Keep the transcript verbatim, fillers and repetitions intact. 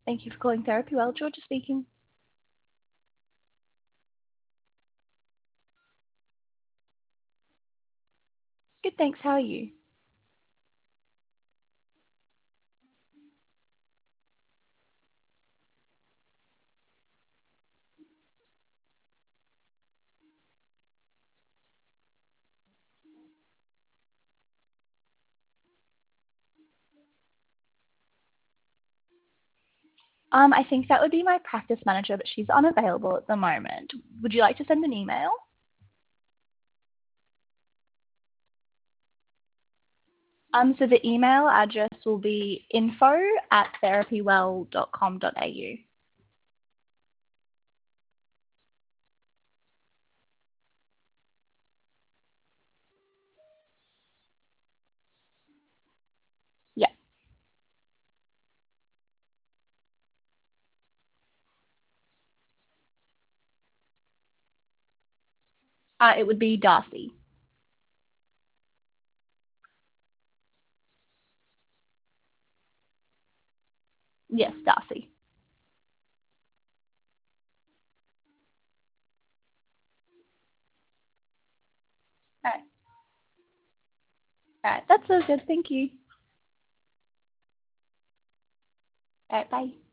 Thank you for calling Therapy Well. Georgia speaking. Good, thanks. How are you? Um, I think that would be my practice manager, but she's unavailable at the moment. Would you like to send an email? Um, so the email address will be info at therapywell dot com dot a u. Yeah. Uh, it would be Darcy. Yes, Darcy. All right. All right. That's so good. Thank you. All right. Bye.